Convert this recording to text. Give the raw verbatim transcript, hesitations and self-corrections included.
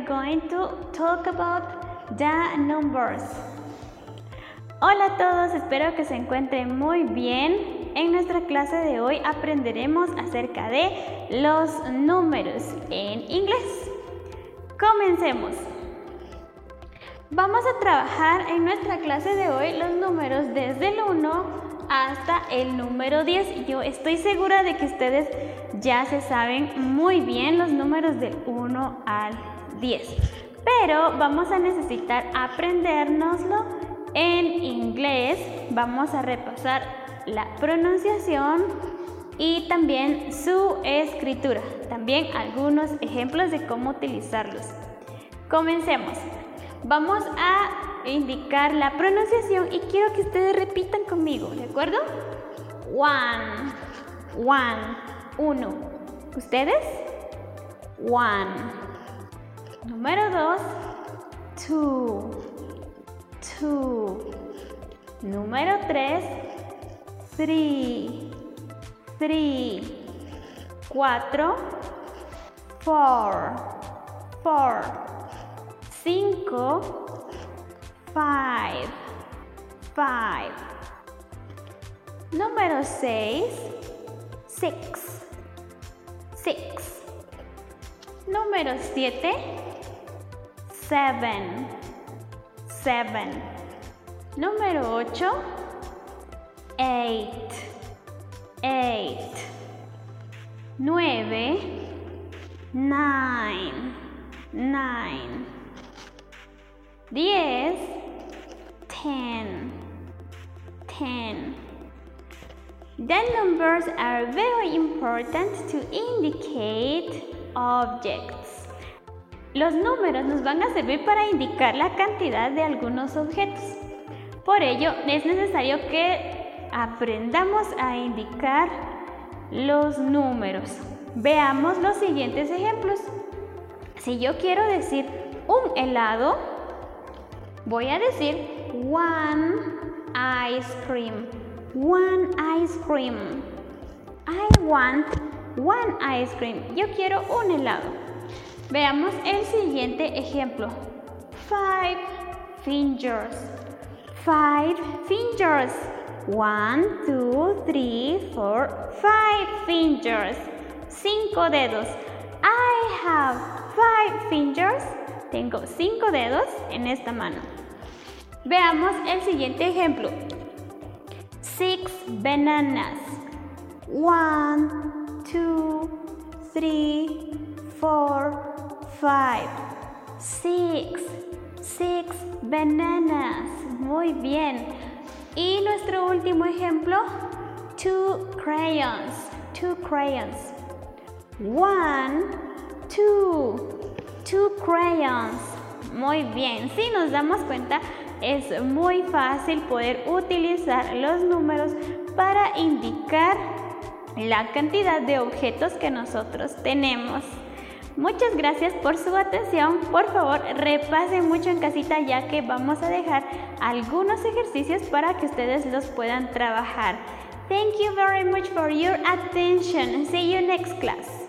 going to talk about the numbers. Hola a todos, espero que se encuentren muy bien. En nuestra clase de hoy aprenderemos acerca de los números en inglés. Comencemos. Vamos a trabajar en nuestra clase de hoy los números desde el uno hasta el número diez. Yo estoy segura de que ustedes ya se saben muy bien los números del uno al diez, pero vamos a necesitar aprendérnoslo en inglés. Vamos a repasar la pronunciación y también su escritura, también algunos ejemplos de cómo utilizarlos. Comencemos. Vamos a indicar la pronunciación y quiero que ustedes repitan conmigo, ¿de acuerdo? One, one, uno. ¿Ustedes? One. Número dos, two, two. Número tres, three, three. Cuatro, four, four. Cinco, five, five. Número seis, six, six. Número siete, seven, seven. Número ocho, eight, eight. Nueve, nine, nine. Diez, ten, ten. The numbers are very important to indicate objects. Los números nos van a servir para indicar la cantidad de algunos objetos. Por ello, es necesario que aprendamos a indicar los números. Veamos los siguientes ejemplos. Si yo quiero decir un helado, voy a decir one ice cream. One ice cream. I want one ice cream. Yo quiero un helado. Veamos el siguiente ejemplo. Five fingers. Five fingers. One, two, three, four, five fingers. Cinco dedos. I have five fingers. Tengo cinco dedos en esta mano. Veamos el siguiente ejemplo. Six bananas. One, two, three, four, five. Six. Six bananas. Muy bien. Y nuestro último ejemplo. Two crayons. Two crayons. One, two. Two crayons. Muy bien, si nos damos cuenta, es muy fácil poder utilizar los números para indicar la cantidad de objetos que nosotros tenemos. Muchas gracias por su atención. Por favor, repasen mucho en casita, ya que vamos a dejar algunos ejercicios para que ustedes los puedan trabajar. Thank you very much for your attention. See you next class.